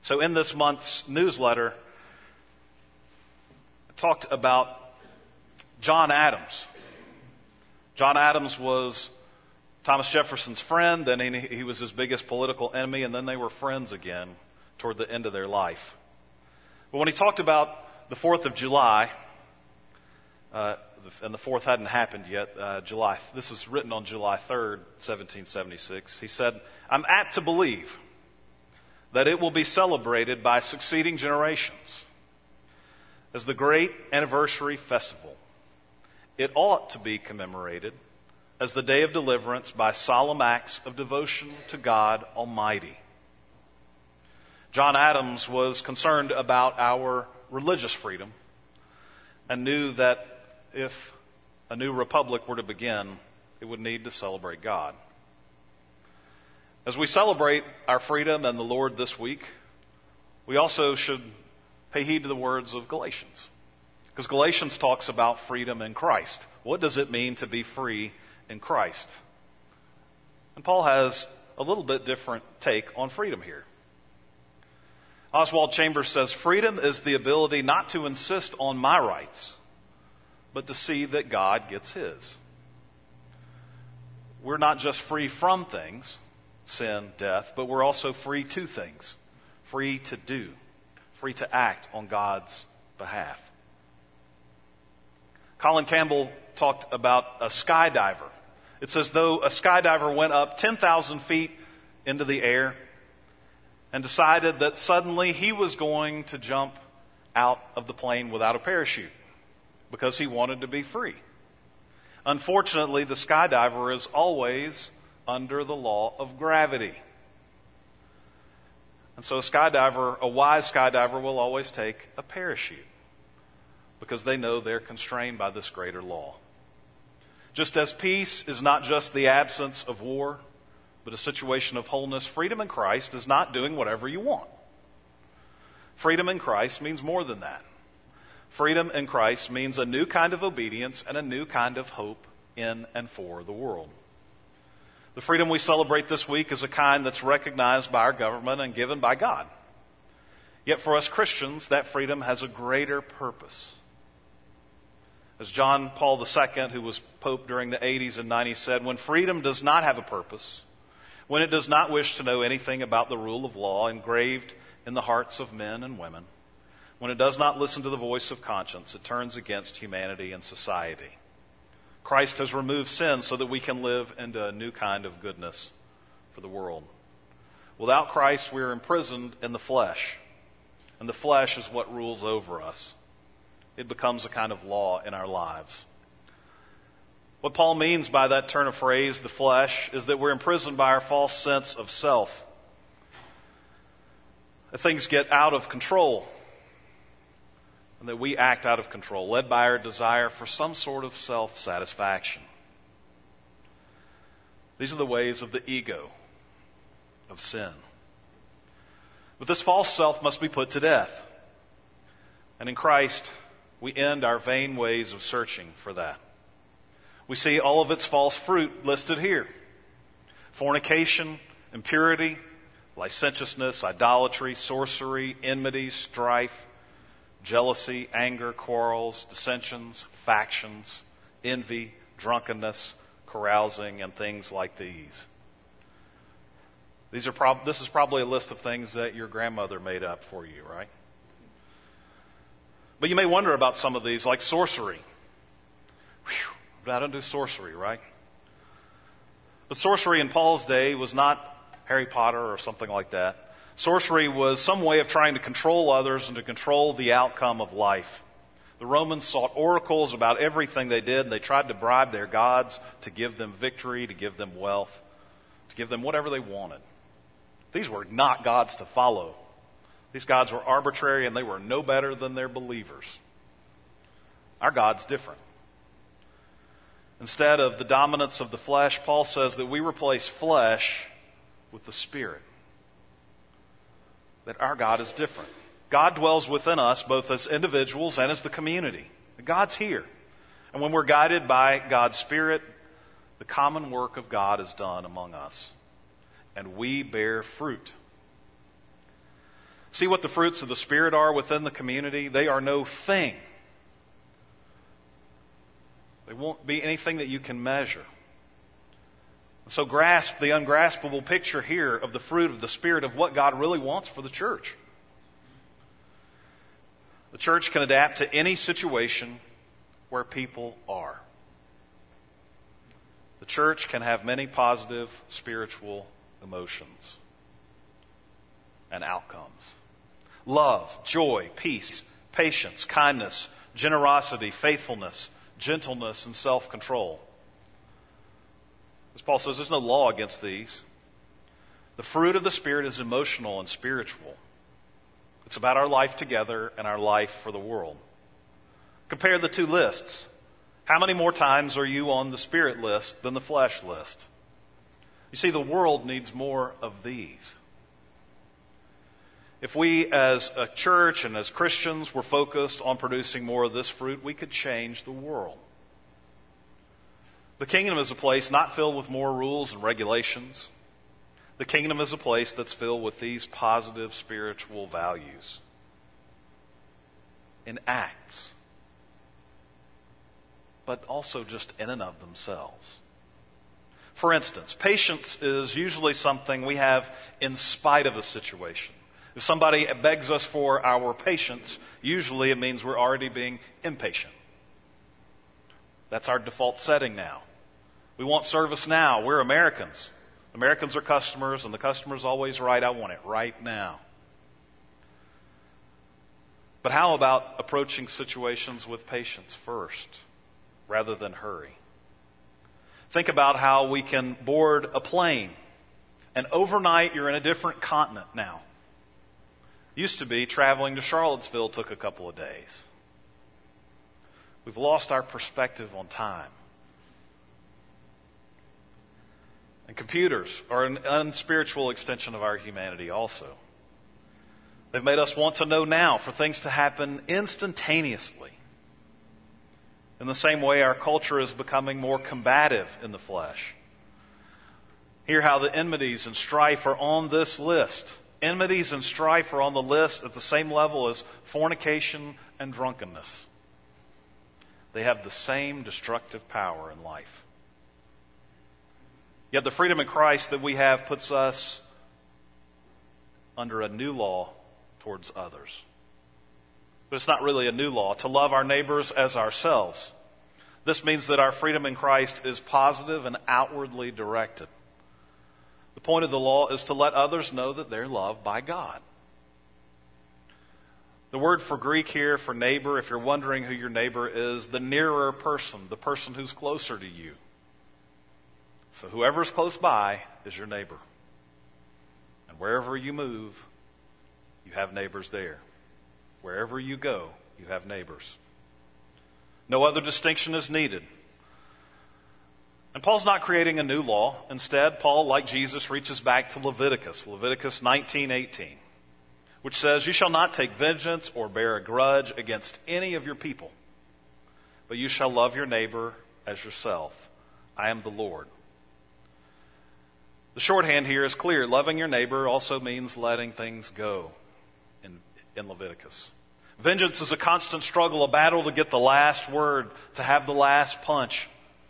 So in this month's newsletter, I talked about John Adams. John Adams was Thomas Jefferson's friend, then he was his biggest political enemy, and then they were friends again toward the end of their life. But when he talked about the 4th of July, and the 4th hadn't happened yet, this is written on July 3rd, 1776, he said, "I'm apt to believe that it will be celebrated by succeeding generations as the great anniversary festival. It ought to be commemorated as the day of deliverance by solemn acts of devotion to God Almighty." John Adams was concerned about our religious freedom and knew that if a new republic were to begin, it would need to celebrate God. As we celebrate our freedom and the Lord this week, we also should pay heed to the words of Galatians. Because Galatians talks about freedom in Christ. What does it mean to be free in Christ? And Paul has a little bit different take on freedom here. Oswald Chambers says, "Freedom is the ability not to insist on my rights, but to see that God gets his." We're not just free from things, sin, death, but we're also free to things, free to do, free to act on God's behalf. Colin Campbell talked about a skydiver. It's as though a skydiver went up 10,000 feet into the air and decided that suddenly he was going to jump out of the plane without a parachute because he wanted to be free. Unfortunately, the skydiver is always under the law of gravity. And so a wise skydiver will always take a parachute because they know they're constrained by this greater law. Just as peace is not just the absence of war, but a situation of wholeness, freedom in Christ is not doing whatever you want. Freedom in Christ means more than that. Freedom in Christ means a new kind of obedience and a new kind of hope in and for the world. The freedom we celebrate this week is a kind that's recognized by our government and given by God. Yet for us Christians, that freedom has a greater purpose. As John Paul II, who was Pope during the 80s and 90s, said, "When freedom does not have a purpose, when it does not wish to know anything about the rule of law engraved in the hearts of men and women, when it does not listen to the voice of conscience, it turns against humanity and society." Christ has removed sin so that we can live into a new kind of goodness for the world. Without Christ, we are imprisoned in the flesh, and the flesh is what rules over us. It becomes a kind of law in our lives. What Paul means by that turn of phrase, the flesh, is that we're imprisoned by our false sense of self. That things get out of control, and that we act out of control, led by our desire for some sort of self-satisfaction. These are the ways of the ego, of sin. But this false self must be put to death. And in Christ, we end our vain ways of searching for that. We see all of its false fruit listed here: fornication, impurity, licentiousness, idolatry, sorcery, enmity, strife, jealousy, anger, quarrels, dissensions, factions, envy, drunkenness, carousing, and things like these. This is probably a list of things that your grandmother made up for you, right? But you may wonder about some of these, like sorcery. Whew, I don't do sorcery, right? But sorcery in Paul's day was not Harry Potter or something like that. Sorcery was some way of trying to control others and to control the outcome of life. The Romans sought oracles about everything they did, and they tried to bribe their gods to give them victory, to give them wealth, to give them whatever they wanted. These were not gods to follow. These gods were arbitrary, and they were no better than their believers. Our God's different. Instead of the dominance of the flesh, Paul says that we replace flesh with the Spirit. That our God is different. God dwells within us both as individuals and as the community. God's here. And when we're guided by God's Spirit, the common work of God is done among us. And we bear fruit. See what the fruits of the Spirit are within the community? They are no thing. They won't be anything that you can measure. So grasp the ungraspable picture here of the fruit of the Spirit of what God really wants for the church. The church can adapt to any situation where people are. The church can have many positive spiritual emotions and outcomes. Love, joy, peace, patience, kindness, generosity, faithfulness, gentleness, and self-control. As Paul says, there's no law against these. The fruit of the Spirit is emotional and spiritual. It's about our life together and our life for the world. Compare the two lists. How many more times are you on the Spirit list than the flesh list? You see, the world needs more of these. If we as a church and as Christians were focused on producing more of this fruit, we could change the world. The kingdom is a place not filled with more rules and regulations. The kingdom is a place that's filled with these positive spiritual values in acts, but also just in and of themselves. For instance, patience is usually something we have in spite of a situation. If somebody begs us for our patience, usually it means we're already being impatient. That's our default setting now. We want service now. We're Americans. Americans are customers, and the customer's always right. I want it right now. But how about approaching situations with patience first, rather than hurry? Think about how we can board a plane, and overnight you're in a different continent now. Used to be traveling to Charlottesville took a couple of days. We've lost our perspective on time. And computers are an unspiritual extension of our humanity also. They've made us want to know now for things to happen instantaneously. In the same way, our culture is becoming more combative in the flesh. Hear how the enmities and strife are on this list. Enmities and strife are on the list at the same level as fornication and drunkenness. They have the same destructive power in life. Yet the freedom in Christ that we have puts us under a new law towards others. But it's not really a new law, to love our neighbors as ourselves. This means that our freedom in Christ is positive and outwardly directed. The point of the law is to let others know that they're loved by God. The word for Greek here for neighbor, if you're wondering who your neighbor is, the nearer person, the person who's closer to you. So whoever's close by is your neighbor. And wherever you move, you have neighbors there. Wherever you go, you have neighbors. No other distinction is needed. And Paul's not creating a new law. Instead, Paul, like Jesus, reaches back to Leviticus 19:18, which says, "You shall not take vengeance or bear a grudge against any of your people, but you shall love your neighbor as yourself. I am the Lord." The shorthand here is clear. Loving your neighbor also means letting things go in Leviticus. Vengeance is a constant struggle, a battle to get the last word, to have the last punch.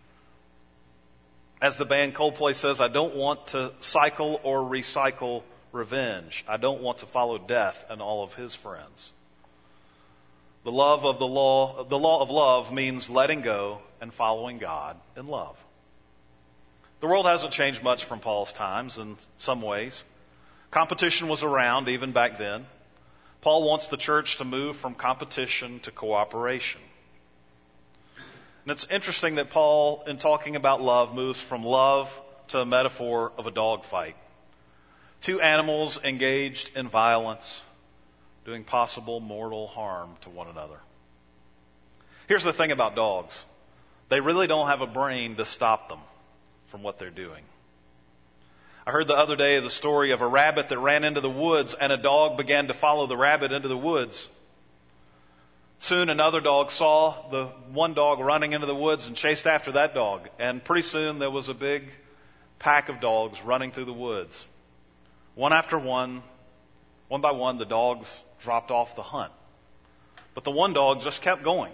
As the band Coldplay says, I don't want to cycle or recycle revenge. I don't want to follow death and all of his friends. The law of love means letting go and following God in love. The world hasn't changed much from Paul's times in some ways. Competition was around even back then. Paul wants the church to move from competition to cooperation. And it's interesting that Paul, in talking about love, moves from love to a metaphor of a dogfight. Two animals engaged in violence, doing possible mortal harm to one another. Here's the thing about dogs. They really don't have a brain to stop them from what they're doing. I heard the other day the story of a rabbit that ran into the woods, and a dog began to follow the rabbit into the woods. Soon another dog saw the one dog running into the woods and chased after that dog. And pretty soon there was a big pack of dogs running through the woods. One after one, One by one, the dogs dropped off the hunt. But the one dog just kept going.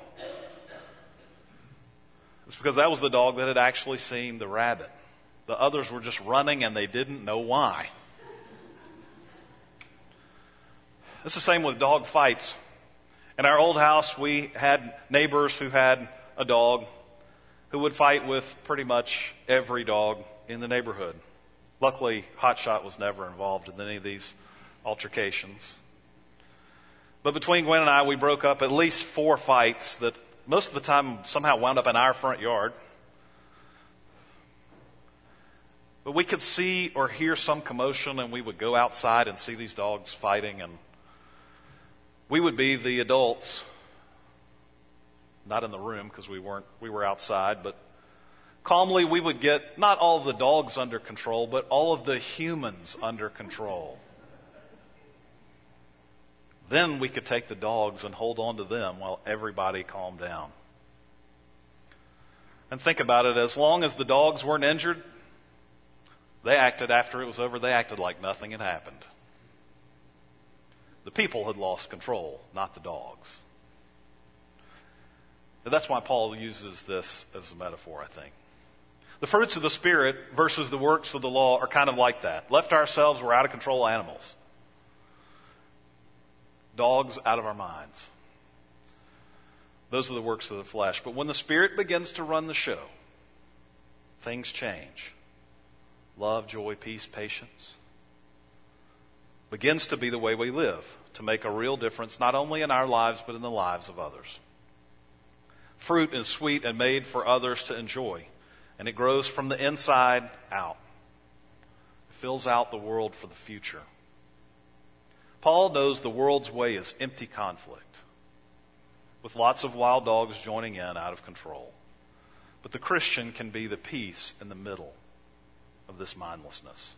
It's because that was the dog that had actually seen the rabbit. The others were just running and they didn't know why. It's the same with dog fights. In our old house, we had neighbors who had a dog who would fight with pretty much every dog in the neighborhood. Luckily, Hotshot was never involved in any of these altercations. But between Gwen and I, we broke up at least 4 fights that most of the time somehow wound up in our front yard. But we could see or hear some commotion, and we would go outside and see these dogs fighting, and we would be the adults, not in the room because we were outside, but calmly we would get not all of the dogs under control, but all of the humans under control. Then we could take the dogs and hold on to them while everybody calmed down. And think about it, as long as the dogs weren't injured, they acted after it was over, they acted like nothing had happened. The people had lost control, not the dogs. And that's why Paul uses this as a metaphor, I think. The fruits of the Spirit versus the works of the law are kind of like that. Left to ourselves, we're out of control animals. Dogs out of our minds. Those are the works of the flesh. But when the Spirit begins to run the show, things change. Love, joy, peace, patience begins to be the way we live, to make a real difference, not only in our lives, but in the lives of others. Fruit is sweet and made for others to enjoy, and it grows from the inside out. It fills out the world for the future. Paul knows the world's way is empty conflict, with lots of wild dogs joining in out of control. But the Christian can be the peace in the middle of this mindlessness.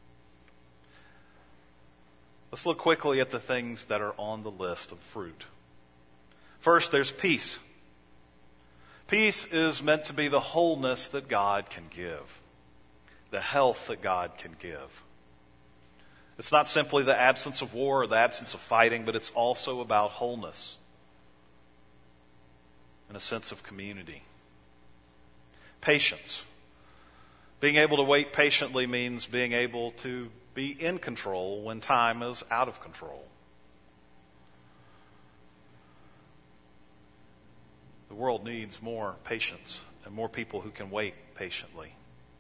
Let's look quickly at the things that are on the list of fruit. First, there's peace. Peace is meant to be the wholeness that God can give, the health that God can give. It's not simply the absence of war or the absence of fighting, but it's also about wholeness and a sense of community. Patience. Being able to wait patiently means being able to be in control when time is out of control. The world needs more patience and more people who can wait patiently.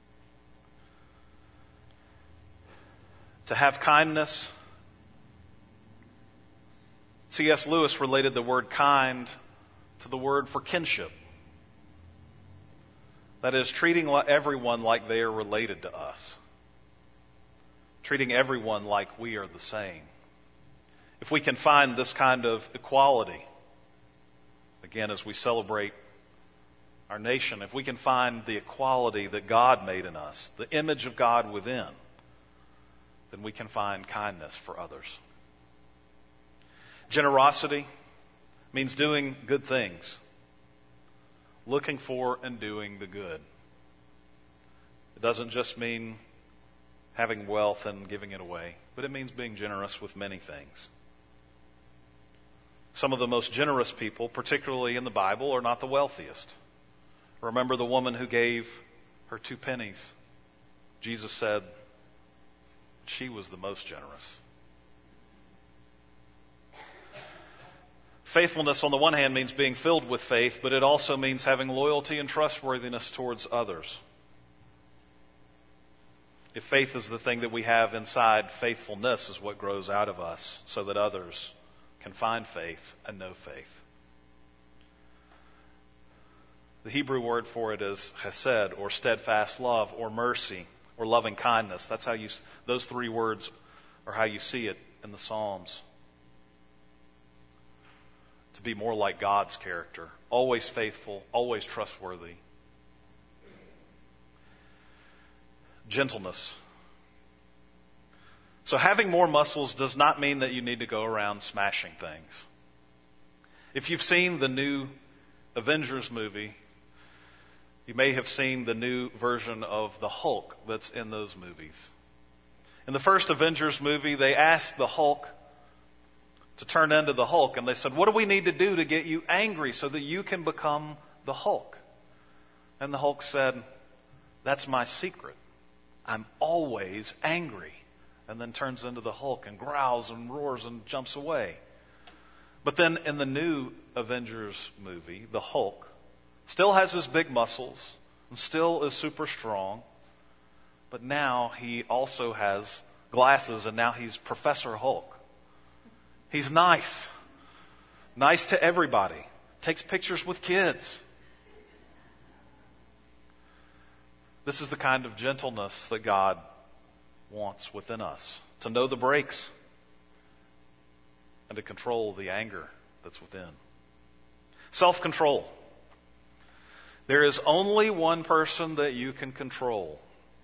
To have kindness. C.S. Lewis related the word kind to the word for kinship. That is, treating everyone like they are related to us. Treating everyone like we are the same. If we can find this kind of equality, again, as we celebrate our nation, if we can find the equality that God made in us, the image of God within, then we can find kindness for others. Generosity means doing good things, looking for and doing the good. It doesn't just mean having wealth and giving it away, but it means being generous with many things. Some of the most generous people, particularly in the Bible, are not the wealthiest. Remember the woman who gave her 2 pennies. Jesus said she was the most generous. Faithfulness, on the one hand, means being filled with faith, but it also means having loyalty and trustworthiness towards others. If faith is the thing that we have inside, faithfulness is what grows out of us so that others can find faith and know faith. The Hebrew word for it is chesed, or steadfast love, or mercy, or loving kindness. That's how those 3 words are how you see it in the Psalms. To be more like God's character, always faithful, always trustworthy. Gentleness. So having more muscles does not mean that you need to go around smashing things. If you've seen the new Avengers movie, you may have seen the new version of the Hulk that's in those movies. In the first Avengers movie, they asked the Hulk to turn into the Hulk. And they said, what do we need to do to get you angry so that you can become the Hulk? And the Hulk said, that's my secret. I'm always angry. And then turns into the Hulk and growls and roars and jumps away. But then in the new Avengers movie, the Hulk still has his big muscles and still is super strong. But now he also has glasses, and now he's Professor Hulk. He's nice. Nice to everybody. Takes pictures with kids. This is the kind of gentleness that God wants within us. To know the brakes and to control the anger that's within. Self-control. There is only one person that you can control.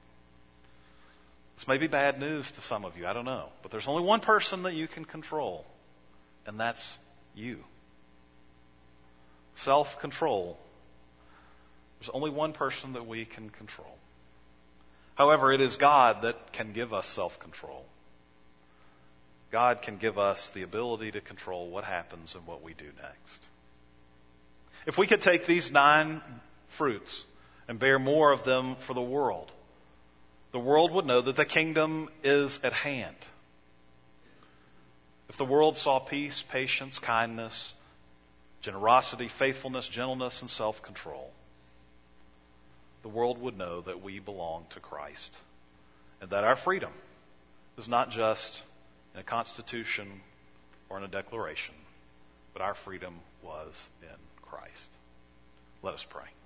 This may be bad news to some of you, I don't know. But there's only one person that you can control, and that's you. Self-control. There's only one person that we can control. However, it is God that can give us self-control. God can give us the ability to control what happens and what we do next. If we could take these 9 fruits and bear more of them for the world would know that the kingdom is at hand. If the world saw peace, patience, kindness, generosity, faithfulness, gentleness, and self-control, the world would know that we belong to Christ and that our freedom is not just in a constitution or in a declaration, but our freedom was in Christ. Let us pray.